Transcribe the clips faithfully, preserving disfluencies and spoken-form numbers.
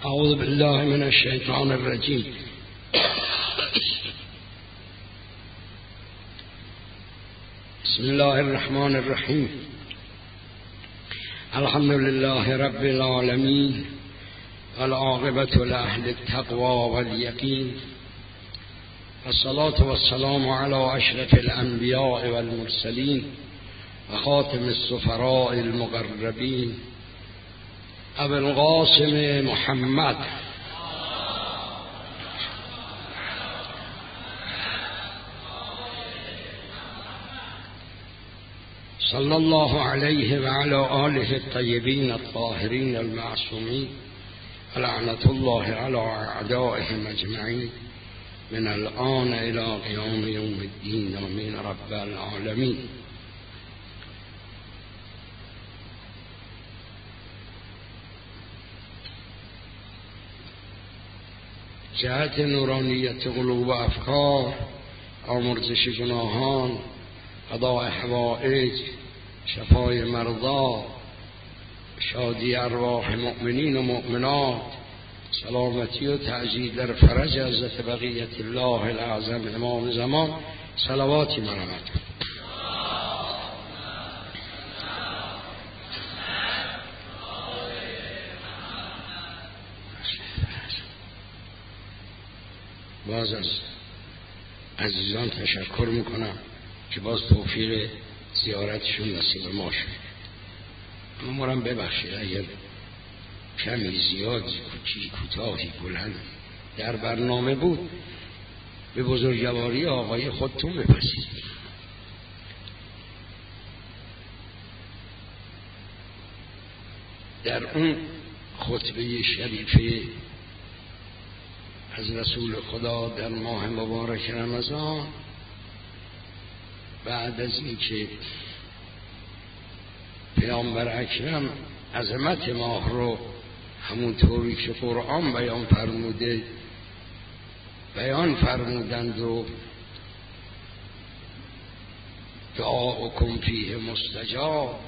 اعوذ بالله من الشیطان الرجیم. بسم الله الرحمن الرحیم. الحمد لله رب العالمین والعاقبة لأهل التقوى واليقین والصلاة والسلام على اشرف الانبیاء والمرسلین وخاتم السفراء المقربین ابو القاسم محمد صلی الله علیه و علی آله الطیبین الطاهرین المعصومین لعنت الله علی اعدائهم اجمعین من الآن الى قیام یوم الدین آمین رب العالمین. جهت نورانیت قلوب و افکار، آمرزش گناهان، قضاء حوائج، شفای مرضا، شادی ارواح مؤمنین و مؤمنات، سلامتی و تعجیل در فرج حضرت بقیت الله الاعظم امام زمان، صلواتی مرحمت. باز از عزیزان تشکر میکنم که باز توفیق زیارتشون نصیب ما شد. اما مورم ببخشید اگر کمی زیاد کوچی کوتاهی بلند در برنامه بود به بزرگواری آقای خودتون بپذیرید. در اون خطبه شریفه از رسول خدا در ماه مبارک رمضان، بعد از اینکه پیامبر اکرم عظمت ماه رو همونطوری که قرآن بیان فرموده بیان فرمودند و دعاؤکم فیه مستجاب،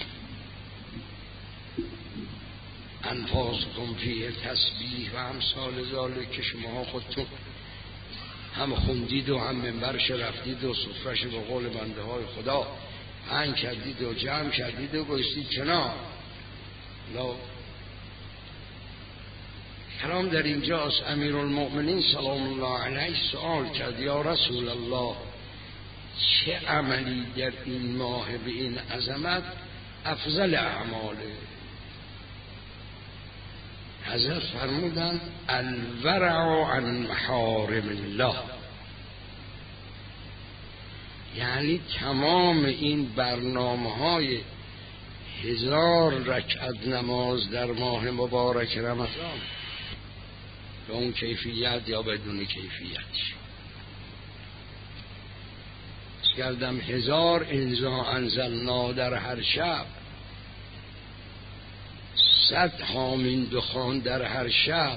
انفاسکم فیه تسبیح و امثال ذالک که شما خودتون هم خوندید و هم منبرش رفتید و سفرش به قول بنده های خدا پهن کردید و جمع کردید و گوشتید کنار. لا کلام در اینجاست. امیرالمؤمنین سلام الله علیه سوال کرد یا رسول الله چه عملی در این ماه به این عظمت افضل اعماله؟ حضرت فرمودند الورع عن محارم الله، یعنی تمام این برنامه های هزار رکعت نماز در ماه مبارک رمضان به اون کیفیت یا بدون کیفیت کردم، هزار انزا انزلنا در هر شب، صد حامین دخان در هر شب،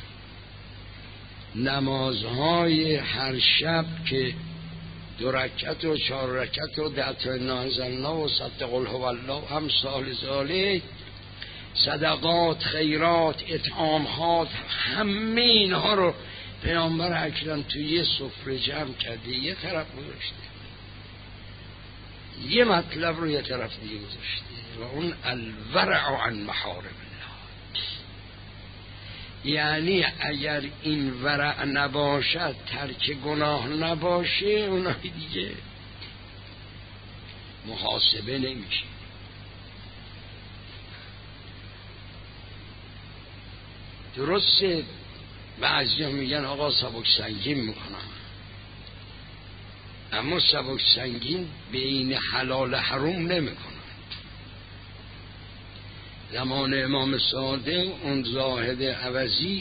نمازهای هر شب که دو رکعت و چهار رکعت و ده تا نازلنا و صد قل هو الله هم سال ذالک، صدقات، خیرات، اطعامات، همه اینها رو پیامبر اکرم توی یه سفره جمع کرده، یه طرف گذاشته، یه مطلب رو یه طرف دیگه گذاشته و اون الورع عن محارم الله. یعنی اگر این ورع نباشد، ترک گناه نباشه، اونایی دیگه محاسبه نمیشه. درسته بعضی ها میگن آقا سبک سنگین میکنم، اما سبک سنگین بین حلال حروم نمیکنن. زمان امام صادق اون زاهد عوضی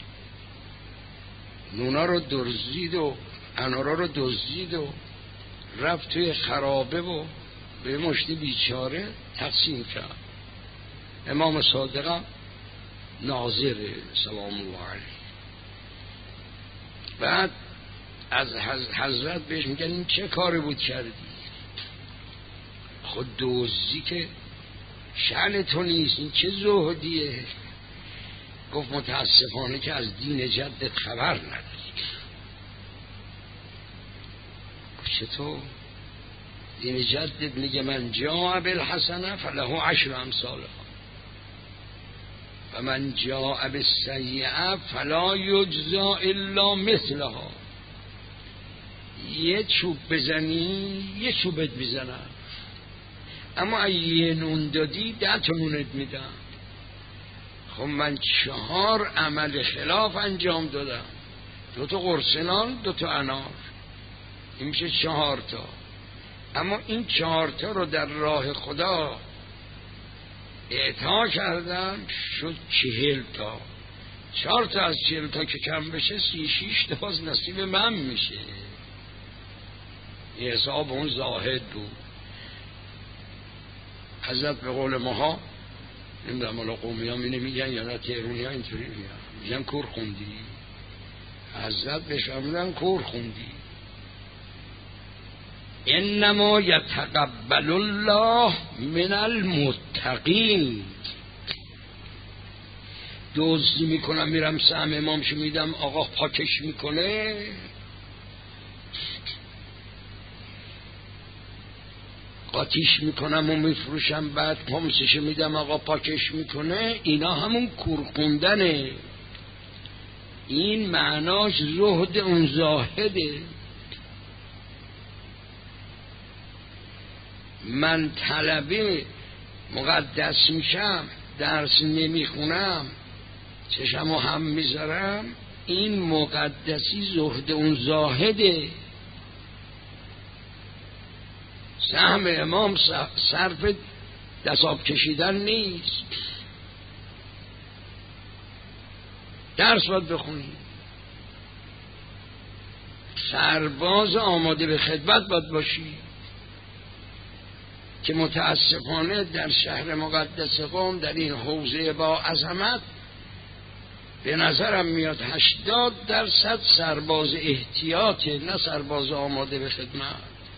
نونا رو دزدید و انارا رو دزدید و رفت توی خرابه و به مشت بیچاره تقسیم کرد. امام صادق ناظر سلام الله علیه، بعد از حضرت بهش میگن این چه کاری بود کردی؟ خود دزدی که شأن تو نیست، این چه زهدیه؟ گفت متاسفانه که از دین جدت خبر نداری. گفت چطور؟ دین جدت میگه من جاء بالحسنه فله عشر امثالها و من جاء بالسیئه فلا یجزی الا مثلها. یه چوب بزنی یه چوبت میزنم، اما اگه یه نون دادی ده تا نونت میدم. خب من چهار عمل خلاف انجام دادم، دو تا قرص نان دو تا انار، این میشه چهار تا. اما این چهار تا رو در راه خدا اعطا کردم شد چهل تا. چهار تا از چهل تا که کم بشه سی شیش تا از نصیب من میشه. این حساب اون زاهد بود. حضرت به قول ماها نمیدونم حالا قومی ها می نمیگن یا نه تهرونی ها اینطوری میگن، میگن کور خوندی. حضرت بهش فرمودن کور خوندی. انما یتقبل الله من المتقین. دزدی میکنم میرم سهم امامشو میدم آقا پاکش میکنه، قاطیش میکنم و میفروشم بعد پمسش میدم آقا پاکش میکنه، اینا همون کورخوندنه. این معناش زهد اون زاهده. من طلبه مقدس میشم درس نمیخونم چشمو هم میذارم، این مقدسی زهد اون زاهده. سهم امام صرف دستاب کشیدن نیست، درس باید بخونی، سرباز آماده به خدمت باید باشی. که متاسفانه در شهر مقدس قم در این حوزه با عظمت به نظرم میاد هشتاد درصد سرباز احتیاطه، نه سرباز آماده به خدمت.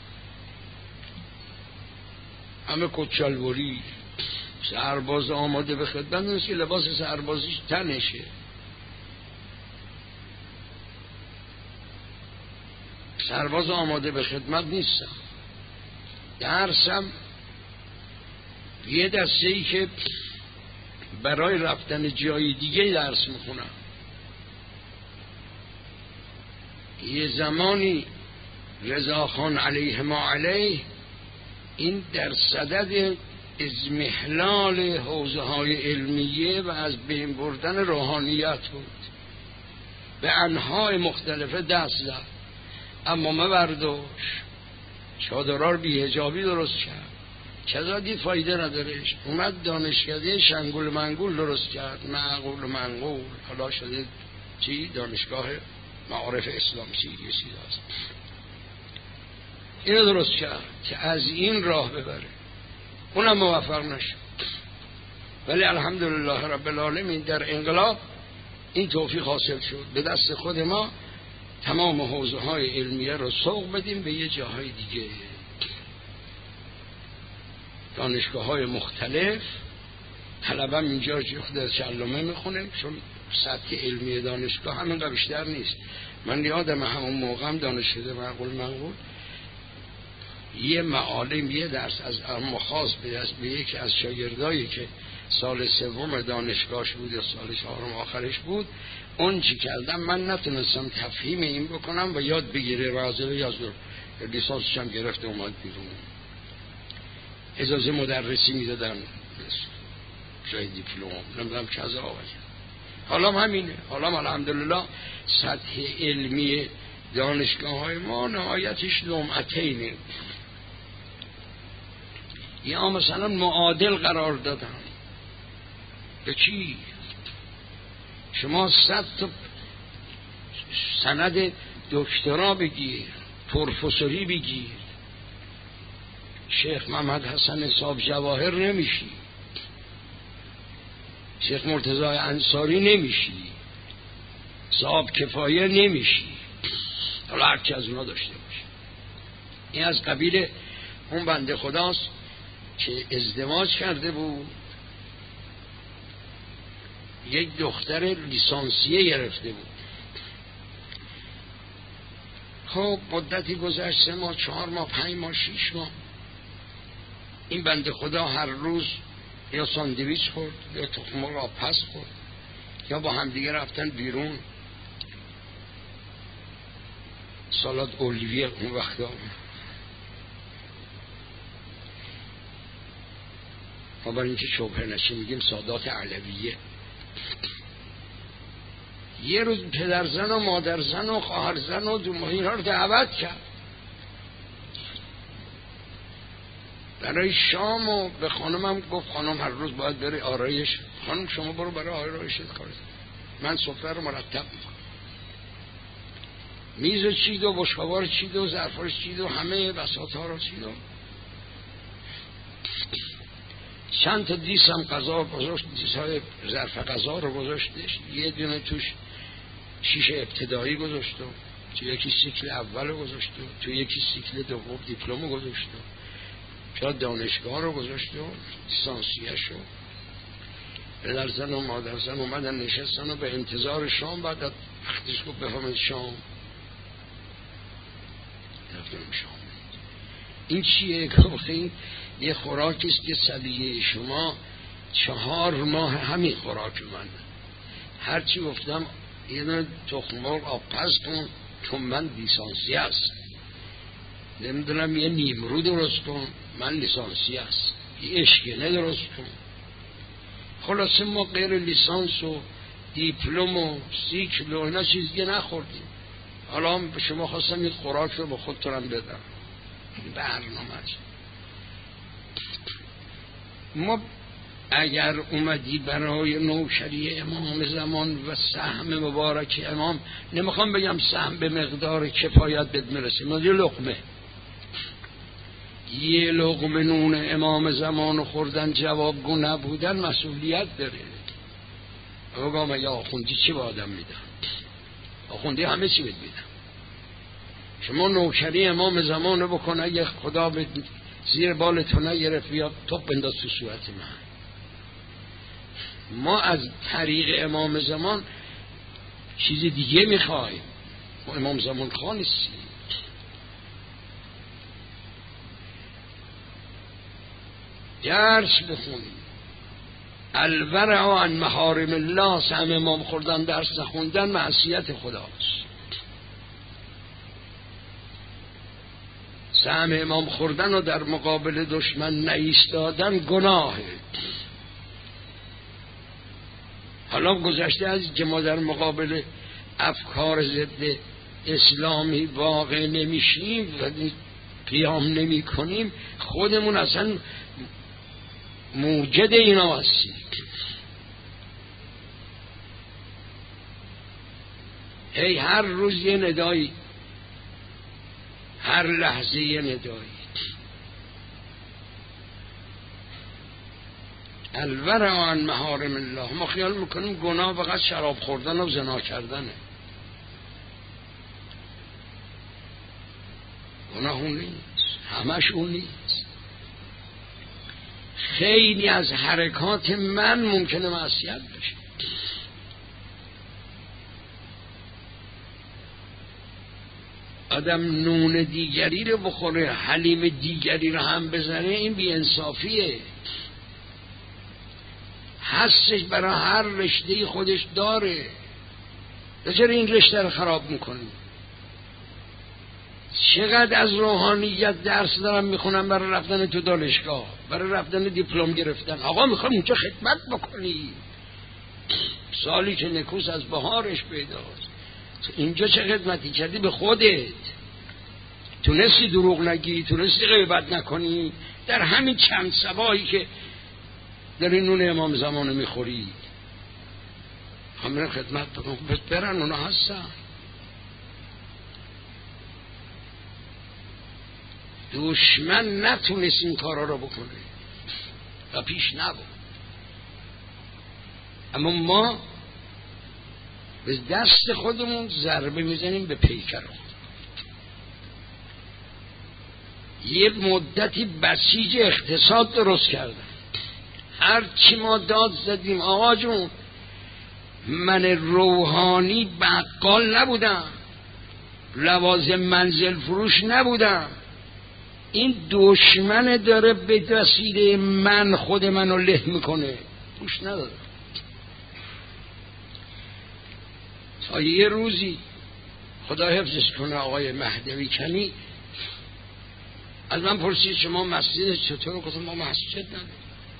همه کچلوری. سرباز آماده به خدمت نیست که لباس سربازیش تنشه. سرباز آماده به خدمت نیستم. درسم یه دسته ای که برای رفتن جای دیگه درس میخونم. یه زمانی رضاخان علیه ما علیه این در صدد ازمحلال حوزه های علمیه و از بین بردن روحانیت بود. به انواع مختلفه دست زد، اما مبرداشت چادرار بی حجابی درست کرد، چرا دید فایده ندارش، اومد دانشکده شنگول منگول درست کرد، معقول منقول، حالا شده چی؟ دانشگاه معارف اسلام چی؟ یه چیز هست. اینو درست کرد که از این راه ببره، اونم موفق نشد. ولی الحمدلله رب العالمین در انقلاب این توفیق حاصل شد. به دست خود ما تمام حوزه های علمیه رو سوق بدیم به یه جاهای دیگه. دانشگاه های مختلف، طلبم اینجا خود شلومه میخونه چون سطح علمی دانشگاه همینقدر بیشتر نیست. من یادم همون موقع هم دانشکده معقول منقول یه معالم یه درس از اما خاص به یکی از شاگردایی که سال سوم دانشگاهش بود یا سال چهارم آخرش بود، اون چی کردم من نتونستم تفهیم این بکنم و یاد بگیره رازه یا زور لیسانسش هم گرفت اومد بیرون. اجازه مدرسی میدادن جای دیپلم نمیدونم چه آوازه. حالا همینه. حالا الحمدلله سطح علمی دانشگاه های ما نهایتش لمعتینه. یا مثلا معادل قرار دادن به چی؟ شما صد تا سند دکترا بگیر، پروفسوری بگیر، شیخ محمد حسن صاحب جواهر نمیشی، شیخ مرتضی انصاری نمیشی، صاحب کفایه نمیشی، حالا هرچی از اونا داشته باشه. این از قبیل اون بنده خداست که ازدواج کرده بود، یک دختر لیسانسیه گرفته بود. خب مدتی گذشت، سه ماه، چهار ماه، پنج ماه، شیش ماه، این بنده خدا هر روز یا ساندویچ خورد یا تخم مرغ آبپز خورد یا با همدیگه رفتن بیرون سالاد اولیویه اون وقتا. ما برای اینکه شبهه نشه میگیم سادات علویه. یه روز پدرزن و مادرزن و خواهرزن و دومهینا رو دعوت کرد برای شام و به خانمم گفت خانم هر روز باید بری آرایش. خانم شما برو برای آرایشت کار، من سفره رو مرتب میکنم. میز چید و بشقابا رو چید و ظرفا رو چید و همه بساط ها رو چید و چند تا دیس هم غذا گذاشت، دیس های ظرف غذا رو گذاشتش، یه دونه توش شیشه ابتدایی گذاشت، تو یکی سیکل اول گذاشت، تو یکی سیکل دوم دیپلم گذاشت، جا دانشگاه رو گذاشت و لیسانسیه شو. پدرزن و مادرزن اومدن نشستن و به انتظار شام. بعد وقتش گفت بفهمید شام رفتم شام. این چیه؟ گفت این یه خوراکی است که سلیقه شما چهار ماه همین خوراک من. هرچی گفتم یه دونه تخم مرغ آبپز کن چون من لیسانسیه است، نمیدونم یه نیمرو درست کن من لیسانسیه است، یه اشکله درست کن. خلاصه ما غیر لیسانس و دیپلم و سیکل و اینا چیز دیگه نخوردیم. حالا هم به شما خواستم این خوراک رو به خودتونم بدم. برنامه ما اگر اومدی برای نوکری امام زمان و سهم مبارک امام، نمیخوام بگم سهم به مقدار کفایت بد میرسه، ما یه لقمه یه لقمه نون امام زمان خوردن جوابگو نبودن مسئولیت داره. بگم یا آخوندی چی با آدم میدن؟ آخوندی همه چی بد میدن. شما نوکری امام زمان رو بکن، اگه خدا به زیر بالتو نگرفت بیاد توپ بنداز تو صورت من. ما از طریق امام زمان چیز دیگه میخوایم، ما امام زمان خواه نیستیم. درس بخونیم، الورع عن محارم الله. سهم امام خوردن، درس نخوندن معصیت خداست. سهم امام خوردن و در مقابل دشمن نایستادن گناهه. حالا گذشته از که ما در مقابل افکار ضد اسلامی واقع نمیشیم و قیام نمی کنیم، خودمون اصلا موجد اینا هستیم. هی هر روز یه ندایی، هر لحظه یه ندایی. الورع عن محارم الله. ما خیال میکنیم گناه فقط شراب خوردن و زنا کردنه. گناه اون نیست، همش اون نیست. خیلی از حرکات من ممکنه معصیت بشه. آدم نون دیگری رو بخوره، حلیم دیگری رو هم بزنه، این بی‌انصافیه. حسش برای هر رشته خودش داره. چرا این رشته رو خراب میکنی؟ چقدر از روحانیت درس دارم میخونم برای رفتن تو دانشگاه، برای رفتن دیپلم گرفتن. آقا میخوام اینجا خدمت بکنی، سالی که نکوس از بهارش پیداست. اینجا چه خدمتی کردی به خودت؟ تونستی دروغ نگی، تونستی غیبت نکنی، در همین چند سبایی که در این نون امام زمان میخوری همین خدمت بکن. برن اونا هستن. دشمن نتونست این کارا رو بکنه و پیش نبود، اما ما به دست خودمون ضربه میزنیم به پیکر خود. یه مدتی بسیج اقتصاد درست کردن، هر چی ما داد زدیم آقا جون من روحانی بقال نبودم، لوازم منزل فروش نبودم. این دشمن داره به وسیله من خود منو له میکنه، گوش ندادم. تا یه روزی خدا حفظش کنه آقای مهدوی کنی از من پرسید شما مسجد چطور؟ گفتم ما مسجد نداریم.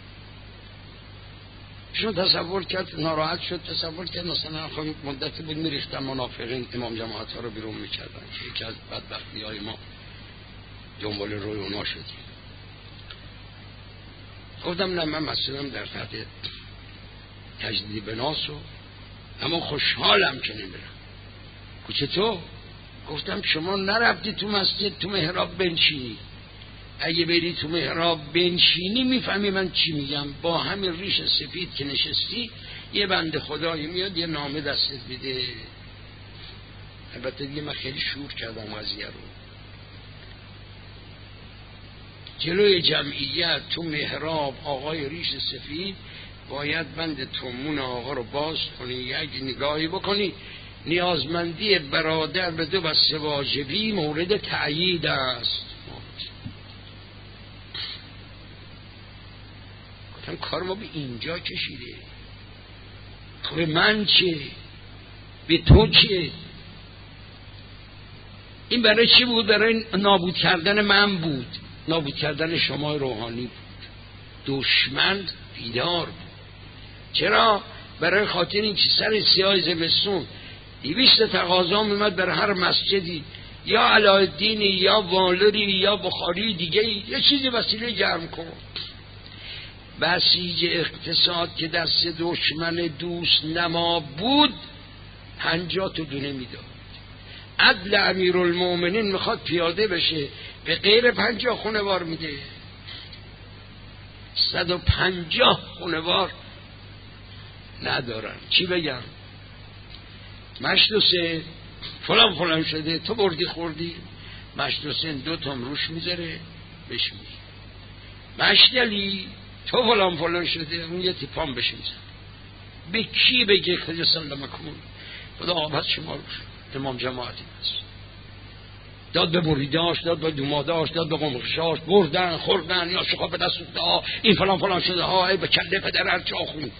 ایشون تصور کرد، ناراحت شد، تصور کرد مثلا خب مدتی بود میریختن منافقین امام جماعت ها رو بیرون میکردن که یکی از بدبختی های ما دنبال روی اونا شدیم. گفتم نه، من مسجدم در تحت تجدید بناس و اما خوشحالم که نمیرم. گفت چطور؟ گفتم شما نرفتی تو مسجد تو محراب بنشینی، اگه بری تو محراب بنشینی میفهمی من چی میگم. با همین ریش سفید که نشستی یه بنده خدایی میاد یه نامه دستت بده. البته دیگه من خیلی شور کردم قضیه رو. جلوی جمعیت تو محراب آقای ریش سفید باید بند تومون آقا رو باز کنی، یک نگاهی بکنی، نیازمندی برادر به دو بسته واجبی مورد تأیید است. گفتم کار ما به اینجا کشیده، به من چه؟ به تو چه؟ این برای چی بود؟ برای نابود کردن من بود، نابود کردن شما روحانی بود. دشمن بیدار بود. چرا؟ برای خاطر این که سر سیاه زمستون دویست تقاضا میمد برای هر مسجدی، یا علایالدینی یا والری یا بخاری دیگه یه چیزی وسیله گرم کن. بسیج اقتصاد که دست دشمن دوست نما بود پنجاه تا دونه میداد. عدل امیرالمومنین میخواد پیاده بشه به غیر پنجاه خونوار میده. صد و پنجاه خونوار ندارن. چی بگم؟ مشت حسین فلان فلان شده، تو بردی خوردی. مشت حسین دو تام روش میذاره بهش میگه مشت علی تو فلان فلان شده، اون یه تیپام بهش میزن. به کی بگه خیلی سلام کن؟ خدا آباد شما روش امام جماعتی هست. داد به مریداش، داد به دوماداش، داد به قمخشاش، بردن خوردن یا شقا به دست ها این فلان فلان شده ها، ای به کله پدر هر چاخون.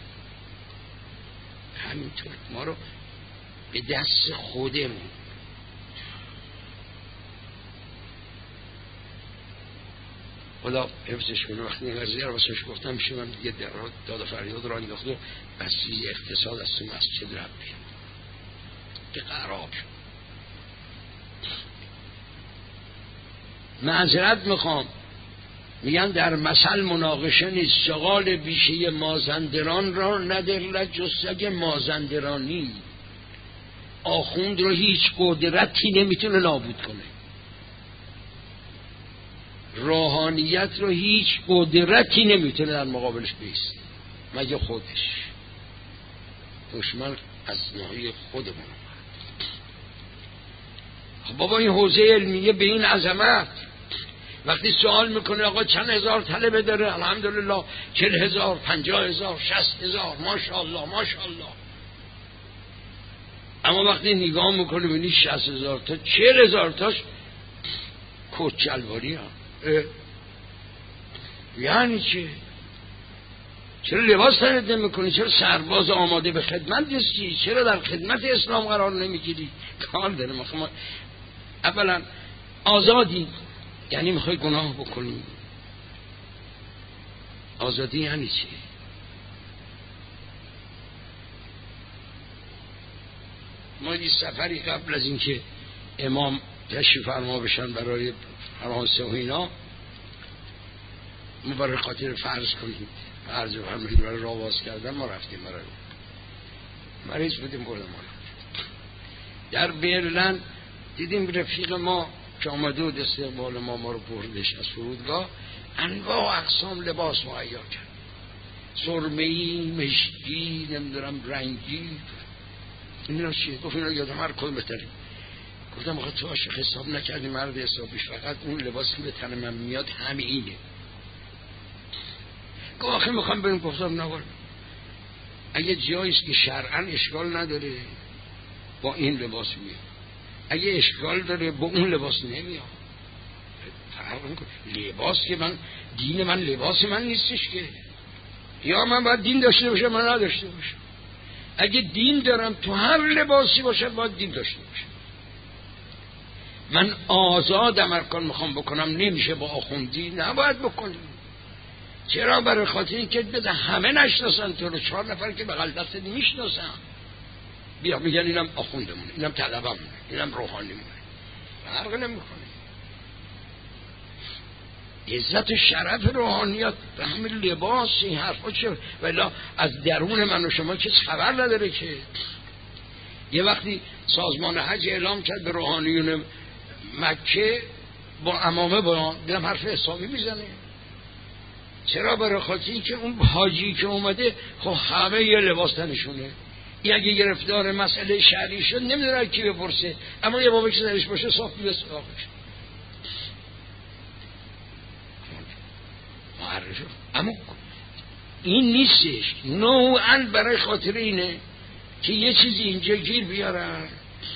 همینطور ما رو به دست خودمون خدا حفظش کنه. وقتی این قضیه رو واسش گفتم میشه من دیگه داد و فریاد را انداخت و بسیج اقتصاد از تو مسجد رب بیام که قرار شد. معذرت میخوام، میگن در مثل مناقشه نیست، شغال بیشه مازندران را ندرد جز سگ مازندرانی. آخوند رو هیچ قدرتی نمیتونه نابود کنه، روحانیت رو هیچ قدرتی نمیتونه در مقابلش بیسته مگه خودش. دشمن از ناحیه خودمون. خب بابا این حوزه علمیه به این عظمت وقتی سوال میکنه آقا چند هزار طلبه داره؟ الحمدلله چل هزار، پنجاه هزار، شست هزار، ماشاءالله ماشاءالله. اما وقتی نگاه میکنه بینی شست هزار تا چل هزار تاش کوچلواری ها. یعنی چه؟ چرا لباس تنید نمیکنی؟ چرا سرباز آماده به خدمت نیستی؟ چرا در خدمت اسلام قرار نمیگیری؟ کار داره. ما اولا آزادی یعنی میخوای گناه بکنی؟ آزادی یعنی چی؟ ما یه سفری قبل از اینکه امام تشریف فرما بشن برای فرانسه و اینا، ما برای خاطر فرض کنیم فرض و همه برای راه باز کردن ما رفتیم برای مریض بودیم بردم ما در برلن دیدیم رفیق ما که آمده و استقبال ما ما رو بردش از فرودگاه، انواع و اقسام لباس مهیا کرد، سرمه‌ای، مشکی، نمیدونم رنگی. اینا چیه؟ گفت اینا یادم هر کدوم بهترین. گفتم آخه تو عاشق حساب نکردی مرد حسابیش، فقط اون لباسی که به تن من میاد همینه. گفت آخه میخوام بریم. گفتم نه اگه جایی است که شرعاً اشکال نداره با این لباس میاد، اگه اشکال داره با اون لباس نمیاد. لباس که من دین من لباس من نیستش که، یا من باید دین داشته باشم من نداشته باشم. اگه دین دارم تو هر لباسی باشه باید دین داشته باشم. من آزادم ارکان میخوام بکنم نمیشه با آخوندی نباید بکنیم. چرا؟ برای خاطر اینکه بده همه نشناسن تو رو، چهار نفر که بغل دست نمیشناسن بیا میگن اینم آخوندمونه، اینم طلبمونه، اینم روحانیمونه. فرق نمیکنه. عزت و شرف روحانیت به همین لباس این حرفا چه؟ ولی از درون من و شما کسی خبر نداره که. یه وقتی سازمان حج اعلام کرد به روحانیون مکه با عمامه با دیدم حرف حسابی میزنه. چرا؟ برای خاطر اینکه اون حاجی که اومده خب همه یه لباس تنشونه. این اگه گرفتار مسئله شرعی شد نمیدونه کی بپرسه، اما یه بابا که درش باشه صاف میشه سراغش معرفه. اما این نیستش. نوعاً برای خاطر اینه که یه چیزی اینجا گیر بیارن،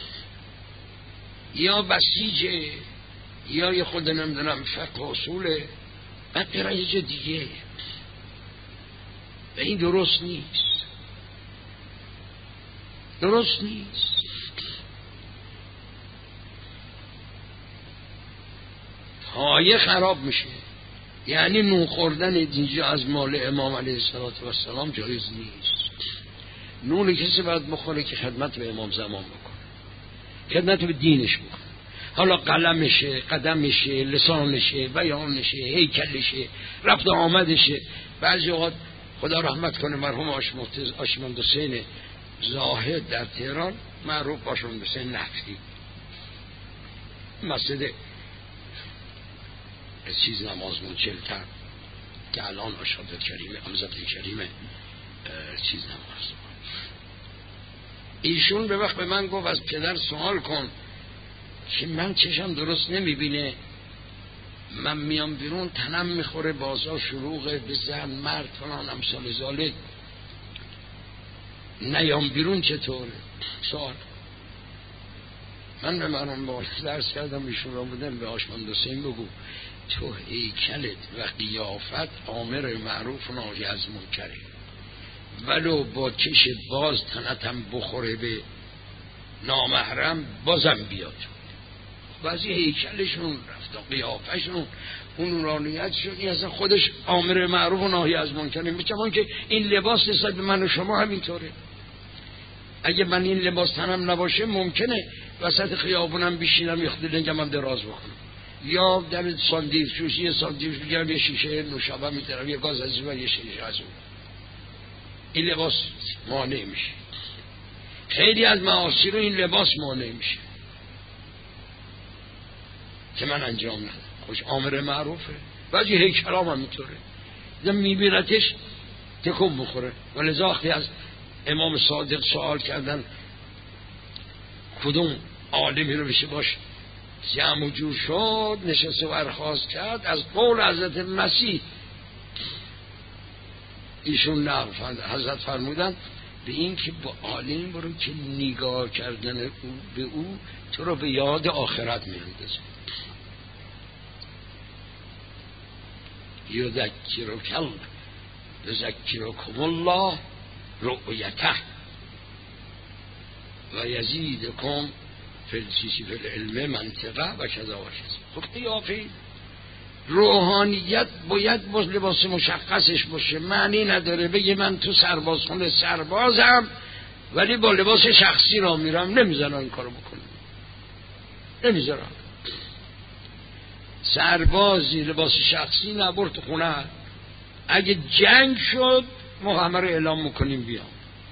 یا بسیجه یا یه خود نمیدونم فقه و اصوله، بعد برای یه جا دیگه. و این درست نیست، درست نیست. پایه خراب میشه. یعنی نون خوردن اینجا از مال امام علیه السلام جایز نیست. نون کسی باید بخوره که خدمت به امام زمان بکنه، خدمت به دینش بکنه. حالا قلمشه، قدمشه، لسانشه، بیانشه، هیکلشه، رفت آمدشه. بعضی اوقات خدا رحمت کنه مرحوم آشمند حسین زاهد در تهران، معروف آشمند حسین نفتی، مسجد چیز نماز منچلتر که الان اشهد کریمه امزد کریمه چیز نماز. ایشون به وقت به من گفت از پدر سوال کن که من چشم درست نمیبینه، من میام بیرون تنم میخوره، بازار شلوغه، به زن مرد فلان امثال ذالک، نیام بیرون چطوره؟ سوال. من به منم بالا درس کردم ایشون را بودن به آشمند حسین بگو تو هیکلت و قیافت آمر معروف و ناهی از منکره، ولو با چش باز تنتم بخوره به نامحرم بازم بیاد. بعضی هیکلشون رفت و قیافشون اون نورانیتشون این اصلا خودش آمر معروف و ناهی از منکره. میچمان که این لباس نسبت به من و شما همینطوره. اگه من این لباس تنم نباشه ممکنه وسط خیابونم بشینم یخت لنگم دراز بکنم، یا در ساندویچ فروشی یه ساندویچ بگیرم یه شیشه نوشابه میترم یه گاز از اون یه شیشه از اون. این لباس مانع میشه. خیلی از معاصی رو این لباس مانع میشه که من انجام ندم. خوش آمر معروفه. بعضی هیکلام هم میطوره دیدم میبینتش تکون بخوره. ولذا وقتی از امام صادق سوال کردن کدوم عالمی رو بشه باش جمع و جور شد نشست و برخاست کرد، از قول حضرت مسیح ایشون نقل حضرت فرمودن به این که با عالم برو که نگاه کردن او به او تو رو به یاد آخرت میاندازه. یذکرکم یذکرکم الله رؤیته و یزیدکم فی الچیزی فی العلم منطقه و کذا و کذا. خب قیافه روحانیت باید باز لباس مشخصش باشه. معنی نداره بگه من تو سربازخونه سربازم ولی با لباس شخصی را میرم. نمیذارن این کارو بکنم، نمیذارن. سربازی لباس شخصی نبرد خونه، اگه جنگ شد ما همه رو اعلام میکنیم بیام.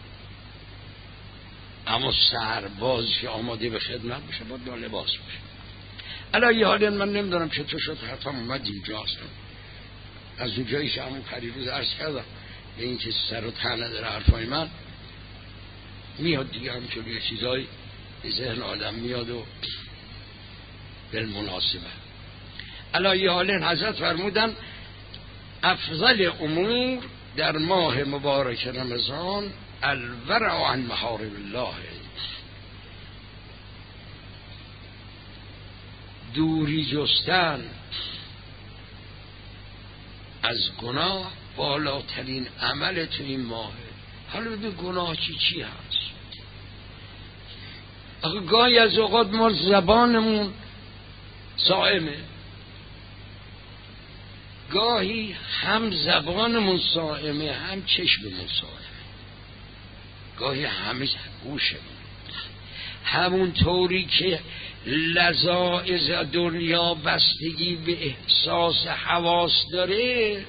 اما سرباز که آماده به خدمت باشه باید با لباس باشه. الان یه حالی من نمیدونم چطور شد حرفم اومد اینجا هستم. از اون جایی که همون پریروز عرض کردم به این که سر و ته نداره حرفای من میاد دیگه، هم چون یه چیزایی ذهن آدم میاد و بالمناسبه. الان یه حالی حضرت فرمودن افضل امور در ماه مبارک رمضان الورع عن محارم الله، دوری جستن از گناه بالاترین عمل تو این ماهه. حالا ببین گناه چی چی هست. آخه گاهی از اوقات ما زبانمون صائمه، گاهی هم زبانمون صائمه هم چشممون صائمه، گاهی همه گوشمون. همون طوری که لذائذ دنیا بستگی به احساس حواس داره،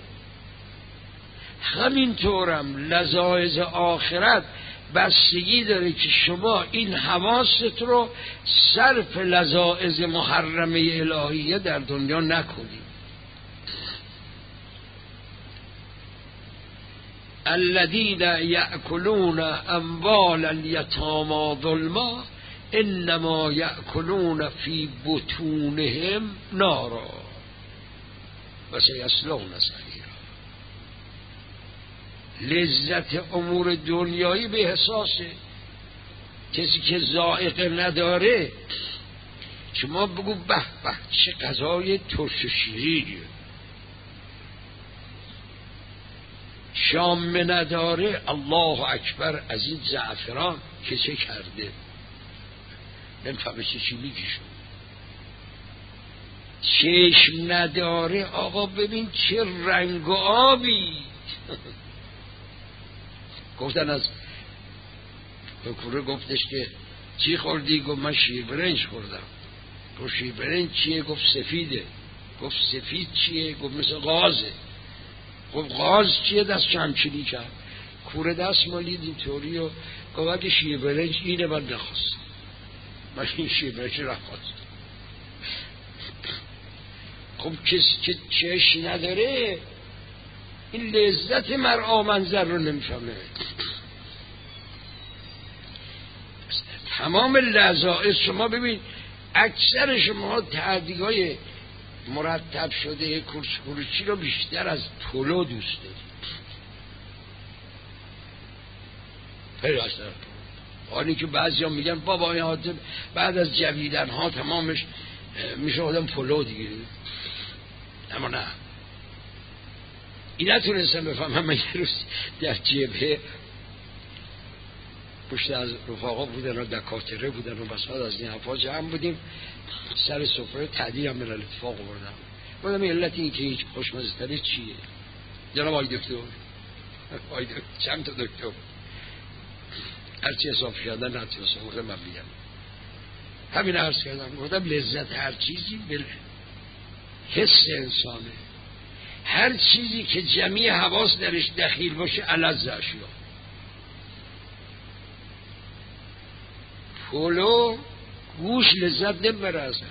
همین طورم لذائذ آخرت بستگی داره که شما این حواست رو صرف لذائذ محرمه الهیه در دنیا نکنید. الذين يأكلون اموال اليتامى ظلما انما يأكلون في بطونهم نارا و سیصلون سعیرا. لذت امور دنیایی به احساسه. کسی که ذائقه نداره، شما بگو به به چه غذای ترش و شیرینیه، شام نداره الله اکبر از این زعفران که چه کرده نمیفهمه چه چی میگی شما. چشم نداره آقا ببین چه رنگ و آبی. گفتن از بکوره گفتش که چی خوردی؟ گفت من شیر برنج خوردم. گفت شیر برنج چیه؟ گفت سفیده. گفت سفید چیه؟ گفت مثل غازه. گفت غاز چیه؟ دست چمچینی کرد. کوره دست مالید اینطوری و گفت اگه شیر برنج اینه من نخواست، من این شیر برنج نخواست. خب کسی که چشم نداره این لذت مرعا منظر رو نمیفهمه. تمام لذائذ شما ببین اکثر شما تعدیهای مرتب شده کورس کورچی رو بیشتر از پلو دوست دارید. پیراستر حالی که بعضی ها میگن بابا این حادثه بعد از جویدن ها تمامش میشه آدم پلو دیگه. اما نه، این نتونستم بفهمم. من یه روز در جبهه پشت از رفاقا بودن و دکاتره بودن و بساط از این حفاظ جمع بودیم سر سفره تعدیل هم ملل اتفاق بردم. بودم این علت این که هیچ خوشمزدتره چیه؟ جناب آی دکتر آی دکتر چند تا دکتر هرچی حساب کردن نتیاسه بودم من بگم همین عرض کردم. گفتم لذت هر چیزی به حس انسانه. هر چیزی که جمعی حواس درش دخیل باشه الذ اشیا. پلو گوش لذت نمیبره ازش.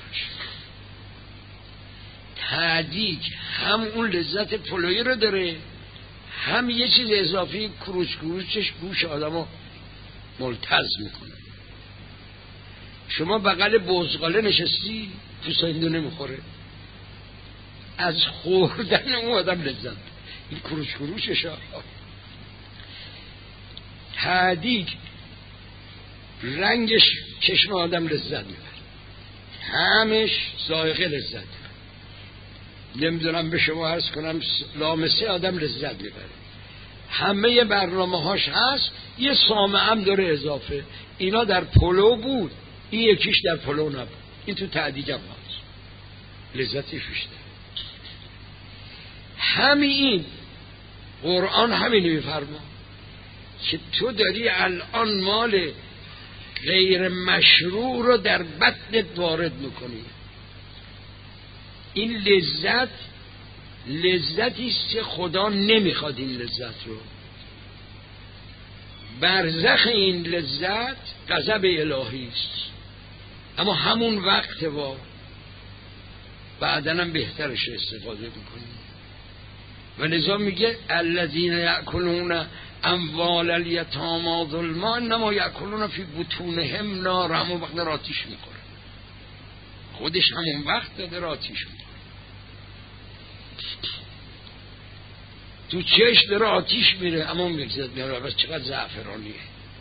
تهدیگ هم اون لذت پلویی رو داره، هم یه چیز اضافی کروچ کروچش گوش آدمو ملتز میکنه. شما بغل بزغاله نشستی پوست هندو نمیخوره، از خوردن اون آدم لذت. این کروچ کروچش ها. تهدیگ رنگش چشم آدم لذت میبره، همش ذائقه لذت میبره. نمیدونم به شما عرض کنم لامسه آدم لذت میبره. همه برنامه هاش هست. یه سامعه هم داره اضافه. اینا در پلو بود، این یکیش در پلو نبود. این تو تعدیق هم هست، لذتش بیشتر. همین قرآن همین میفرما که تو داری الان مال غیر مشروع رو در بطنت وارد میکنی. این لذت لذتی است که خدا نمیخواد این لذت رو. برزخ این لذت غضب الهی است، اما همون وقت با بعدن هم بهترش استفاده میکنی. و لذا میگه الذین یأکلون اموال الیتامی ظلما انما یأکلون فی بطونهم نارا. همون وقت در آتیش میخوره، خودش همون وقت در آتیش میخوره. تو چشم داره آتیش میره اما میگذد میاره، بس چقدر زعفرانیه.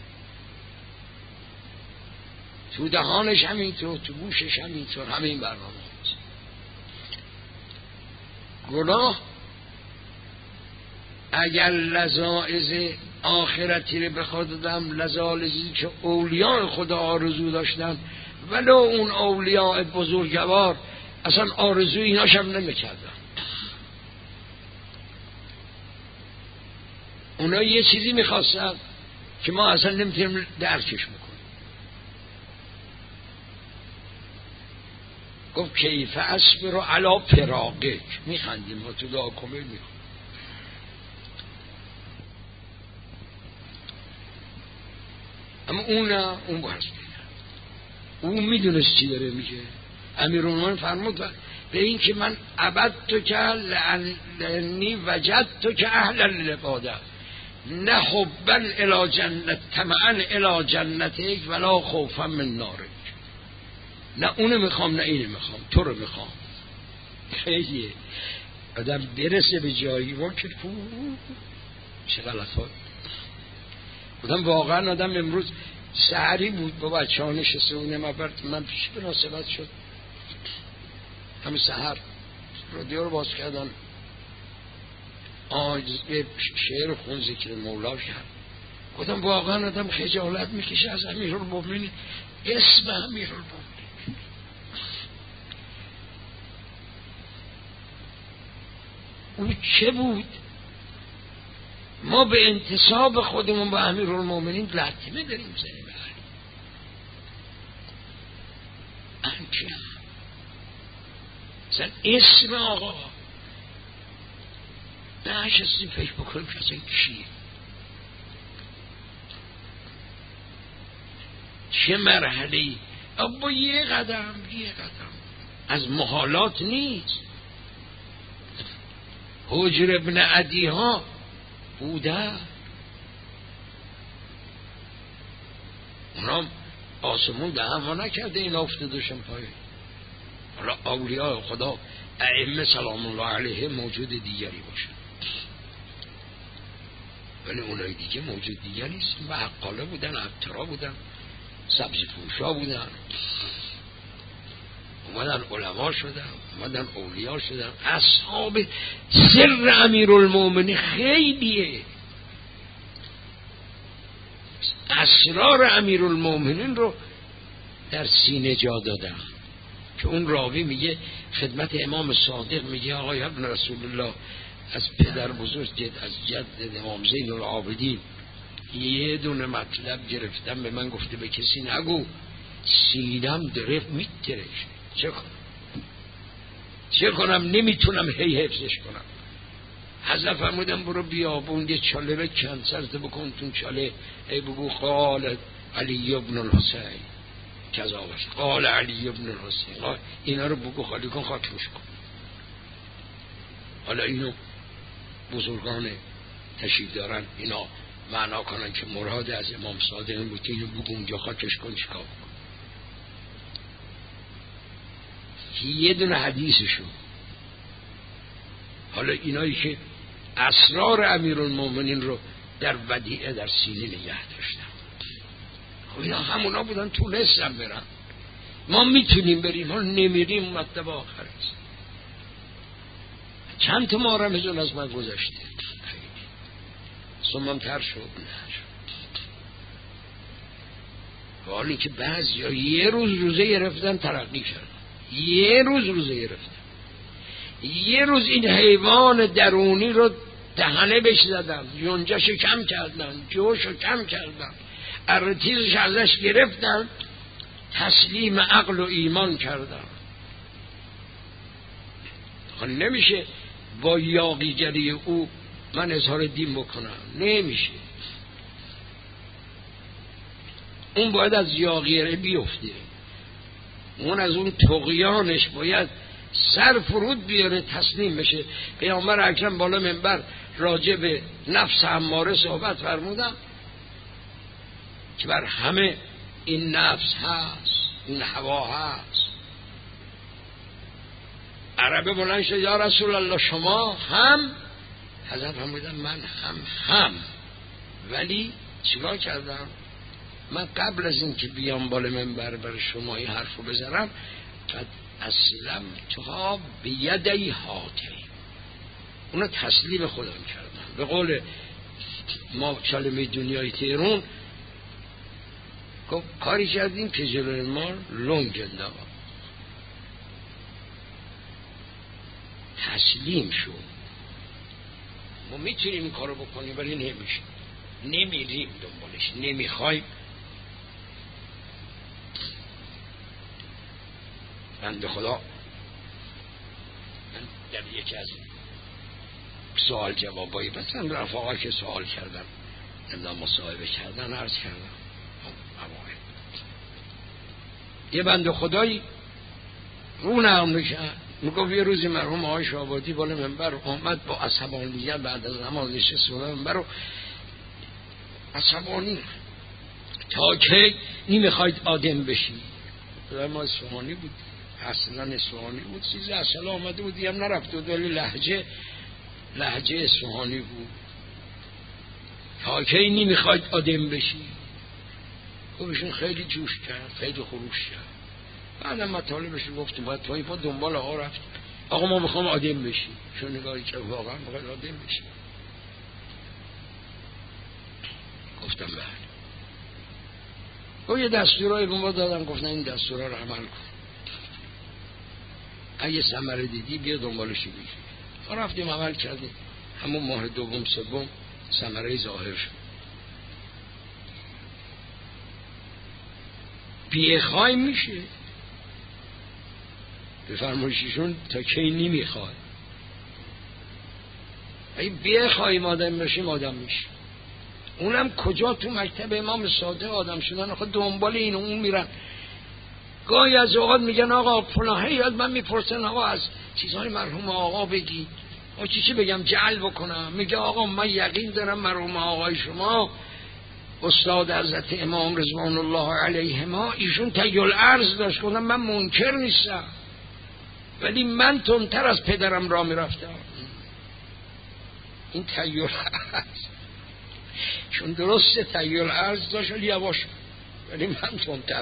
تو دهانش همینطور، تو گوشش همینطور. همین برنامه هست. گناه اگر لذاذ آخرتی رو بخواد دادم، لذاذی که اولیاء خدا آرزو داشتن، ولو اون اولیاء بزرگوار اصلا آرزو ایناش هم نمیکردن. اونا یه چیزی میخواستن که ما اصلا نمیتونیم درکش بکنیم. گفت کیف اصبر علی فراقک. میخندیم ما تو دعا کمیل میخوام. اما اون نه، اون باید اون میدونست چی داره میگه. امیرالمومنین فرمود به این که من عبدت که لعنی وجدت که اهل للعباده، نه حبا الی جنت طمعا الی جنتک ولا خوفا من نارک. نه اونو میخوام نه اینو میخوام، تو رو میخوام. خیلیه آدم برسه به جایی و که فو چه غلطات. آدم واقعا آدم امروز سحری بود با بچه ها نشسته و نمبرد من پیش مناسبت شد همین سحر رادیو رو باز کردن، آج شعر خون ذکر مولا کرد. گفتم واقعا آدم خجالت میکشه از امیرالمومنین، اسم امیرالمومنین. او چه بود؟ ما به انتصاب خودمون با امیرالمومنین لطمه داریم زنیم. انکه مثلا اسم آقا نشستیم فکر بکنیم که اصلا کیه، چه مرحله‌ای. اما یه قدم یه قدم از محالات نیست. حجر ابن عدی ها بوده، اونا آسمون ده هوا نکرده این افتادوشن پایین. حالا اولیاء خدا ائمه سلام الله علیه موجود دیگری باشه، ولی اونای دیگه موجود دیگری نیست. و حقاله بودن، عطارا بودن، سبزی فروشا بودن، اومدن علما شدن، اومدن اولیاء شدن. اصحاب سر امیرالمومنین خیلیه. اسرار امیرالمومنین رو در سینه جا دادن که اون راوی میگه خدمت امام صادق میگه آقای ابن رسول الله از پدر بزرگ جد از جد امام زین العابدین یه دونه مطلب گرفتم، به من گفته به کسی نگو، سینم داره میترش. چه کنم چه کنم نمیتونم هی حفظش کنم. حضرت فرمودم برو بیابون یه چاله رو کنسرت بکن تون چاله، ای بگو قال علی ابن الحسین کذا باشه، قال علی ابن الحسین، اینا رو بگو خالی کن خاک روش کن. حالا اینو بزرگان تشریف دارن اینا معنا کنن که مراد از امام صادق این بود که اینو بگو اونجا خاکش کن چیکار بکن. یه دونه حدیثشو. حالا اینایی که اسرار امیرالمومنین رو در ودیعه در سینه نگه داشتن، خب اینا همونا بودن تونستن برن. ما میتونیم بریم، ما نمیریم. مطلب آخر است. چند تا ما رمزون از من گذشته سمم تر شد نشد. حالی که بعضی ها یه روز روزه گرفتن ترقی کردن، یه روز روزه گرفتن، یه روز این حیوان درونی رو دهنه بهش زدن، یونجاشو کم کردن، جوشو کم کردن، ارتیزش ازش گرفتن، تسلیم عقل و ایمان کردن. نمیشه با یاغیگری او من اظهار دین بکنم، نمیشه. اون باید از یاغیگری بیفته، اون از اون طغیانش باید سر فرود بیاره، تسلیم بشه. پیامبر اکرم بالا منبر راجع به نفس اماره صحبت فرمودم که بر همه این نفس هست، این هوا هست. عربه بلند شد یا رسول الله شما هم حضرت فرمودن من هم هم ولی چیکار کردم؟ من قبل از این که بیام بالا منبر برای شما این حرف رو بزنم قد اسلم تا بیدی هاته اونو تسلیم خودم کردم. به قول ما کلمه دنیای تهران کاری کردیم که جلوی ما لنگ انداخت، تسلیم شو. ما میتونیم این کارو بکنیم ولی نمیشه، نمیریم دنبالش، نمیخوایم. بنده خدا من در یکی از سوال جوابایی مثلا رفاقا که سوال کردم نمیدونم مصاحبه کردن عرض کردم اوائل یه بنده خدایی رو نرم میکرد میگفت یه روزی مرحوم آقای شاه‌آبادی بالا منبر اومد با عصبانیت بعد از نماز نشست بالا منبر رو عصبانی تا که نمیخواید آدم بشی. ما اصفهانی بود، اصلا اصفهانی بود، چیزی اصلا آمده بود هم نرفت بود ولی لهجه لهجه اصفهانی بود. تا که نمیخواید آدم بشی. خودشون خیلی جوش کرد، خیلی خروش کرد. بعدم مطالبش رو گفتم باید توی پا دنبال آقا رفت، آقا ما میخوام آدم بشی. چون نگاهی که واقعا میخواید آدم بشی. گفتم بله. او یه دستورای به ما دادن، گفتن این دستورا رو عمل کن، اگه ثمره دیدی بیا دنبالشی بگی. ما رفتیم عمل کردیم، همون ماه دوم سوم ثمره ظاهر شد. بیخوای میشه به فرمایششون تا کی نمیخواد. اگه بیخوایم آدم بشیم آدم میشه. اونم کجا؟ تو مکتب امام صادق آدم شدن. آخه دنبال این و اون میرن. گاهی از اوقات میگن آقا فلان، یاد من میپرسن آقا از چیزهای مرحوم آقا بگی. آقا چی چی بگم جعل بکنم؟ میگه آقا من یقین دارم مرحوم آقای شما استاد حضرت امام رضوان الله علیهما ایشون تیل عرض داشت. کنم من منکر نیستم ولی من تندتر از پدرم را میرفتم. این تیل عرض چون درسته تیل عرض داشت ولی یواش، ولی من تندتر.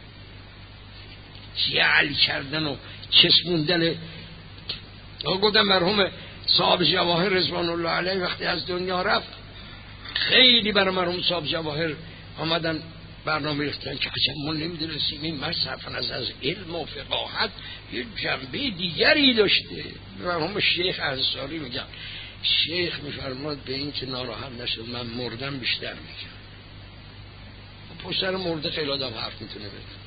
جعل کردن و چسبوندن. آقا گفتم مرحوم صاحب جواهر رضوان الله علیه وقتی از دنیا رفت خیلی برای مرحوم صاحب جواهر آمدن برنامه ریختن که اصلا ما نمیدونستیم این مرد صرفا از از علم و فقاهت یه جنبه دیگری داشته. مرحوم شیخ انصاری میگم شیخ میفرماد به این که ناراحت نشد من مردم بیشتر میگم. پشت سر مرده خیلی آدم حرف میتونه بده.